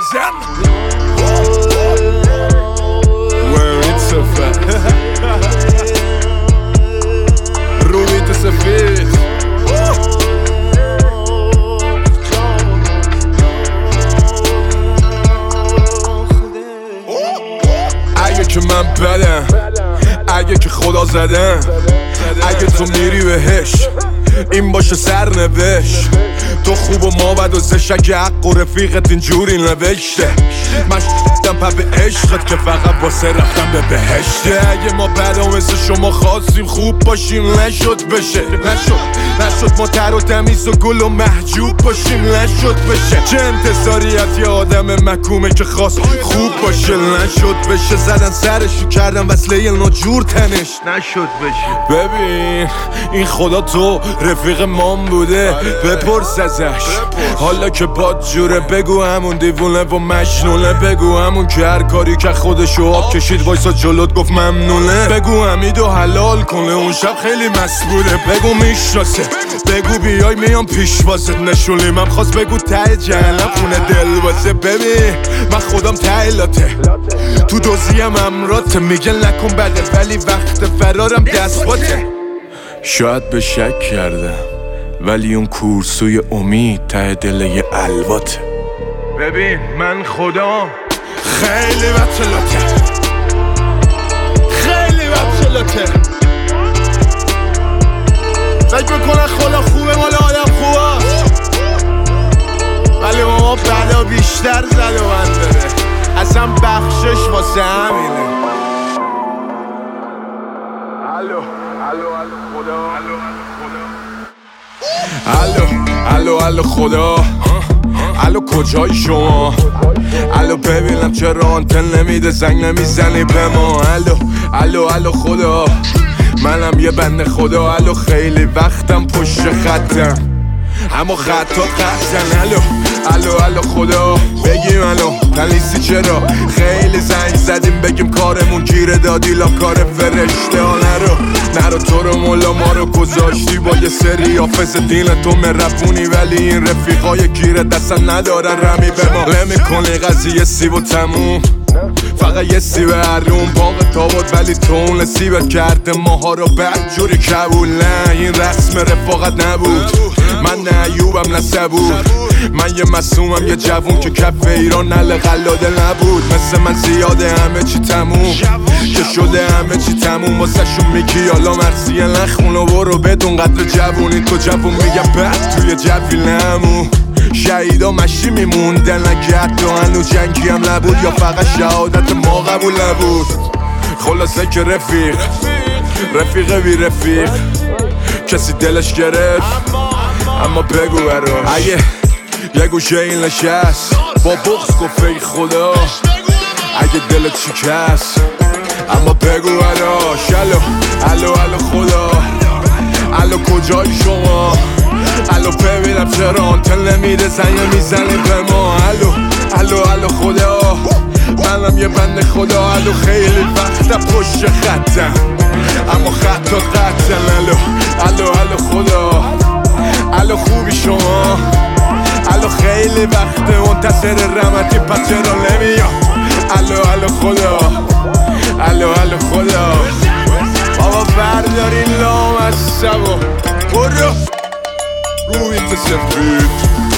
بزن این صفت رویت سفید اگه که من بدم، اگه که خدا زدم، اگه تو میری بهش این باشه سرنوشت. تو خوب و ما بد و زش، اگه حق و رفیقت اینجوری نوشته. من شدم پا به عشقت که فقط واسه رفتم به بهشته. اگه ما بد و مثل شما خواستیم خوب باشیم نشد بشه. نشد ما تر و تمیز و گل و محجوب باشیم نشد بشه. چه انتظاریت یه آدم مکومه که خواست خوب باشه نشد بشه. زدن سرشو کردن وصله ناجور تنش نشد بشه. ببین این خدا تو رفیق مام بوده بپرس ازش حالا که باد جوره. بگو همون دیوونه و مجنونه، بگو همون که هر کاری که خودشو آب کشید وایسا جلوت گفت ممنونه. بگو حمیدو حلال کنه اون شب خیلی مست بوده. بگو میشناسه، بگو بیای میام پیش واسه نشونی. من خواست بگو ته جهنم خونه دل واسه. ببین من خودم ته لاته تو دوزیم امراته. میگن نکن بده ولی وقت فرارم دست باته. شاید به شک کردم ولی اون کورسوی امید ته دل یه الواته. ببین من خدا خیلی بطلاته، خیلی بطلاته. فکر میکنن خدا خوبه مال آدم خوبه، ولی ما بلا بیشتر زد و من داره. اصلا بخشش واسه همینه. الو الو خدا، الو کجایی شما؟ الو ببینم چرا آنتن نمیده زنگ نمیزنی به ما؟ الو خدا، منم یه بنده خدا. الو خیلی وقتم پشت خطم اما خطات قطعن. الو خدا بگیم الو پلیسی چرا خیلی زنگ زدیم بگیم کارمون گیره دادی لا کار فرشته ها. نرو تو رو مولا ما رو گذاشتی با یه سری حافظ دین تو مرفونی، ولی این رفیقای گیره دستن ندارن رمی به ما. نمی‌کنی قضیه سیب و تموم، فقط یه سیب هرون باغ تا بود ولی تو اون سیبت کرده ماها رو بدجوری کبول. نه این رسم رفاقت نبود، من نه ایوبم نه صبور. من یه مسومم یه جوون که کف ایران نل قلاده نبود. مثل من زیاده همه چی تموم که شده همه چی تموم. واسه شون میگی حالا مرسیه نخون و برو بدون قدر جوونی. تو جوون میگه بعد توی جوی نمون. شهیدا مشی میموندن اگه حتی هنو جنگی هم نبود یا فقط شهادت ما قبول نبود. خلاصه که رفیق بی رفیق کسی دلش گرفت. اما بگو برا اگه یه گوشه این نشست با بغض گفت ای خدا اگه دلت شکست. اما بگو براش الو خدا، الو کجایی شما؟ الو ببینم چرا آنتن نمیده زنگ میزنی به ما؟ الو خدا، منم یه بنده خدا. الو خیلی وقتا پشت خطم اما خطات قطعن. الو خدا، الو خوبی شما؟ الو خیلی وقته منتظر رحمتی پس چرا نمیام؟ الو خدا، الو خدا. بابا برداری لام از سبا برو روی سفید.